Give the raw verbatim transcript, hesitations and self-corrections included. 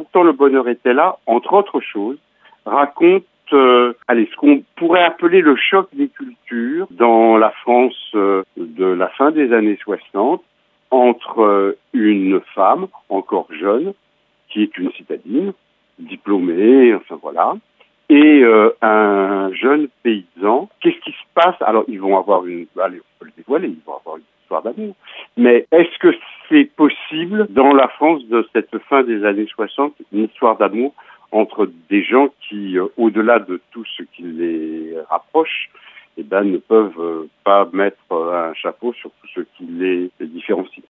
pourtant le bonheur était là, entre autres choses, raconte euh, allez, ce qu'on pourrait appeler le choc des cultures dans la France euh, de la fin des années soixante entre euh, une femme encore jeune, qui est une citadine, diplômée, enfin voilà, et euh, un jeune paysan. Qu'est-ce qui se passe? Alors, ils vont avoir une... Allez, on peut le dévoiler, ils vont avoir une histoire d'amour. Mais est-ce que c'est possible, dans la France de cette fin des années soixante, une histoire d'amour entre des gens qui, euh, au-delà de tout ce qui les rapproche, eh ben, ne peuvent euh, pas mettre euh, un chapeau sur tout ce qui les, les différencie?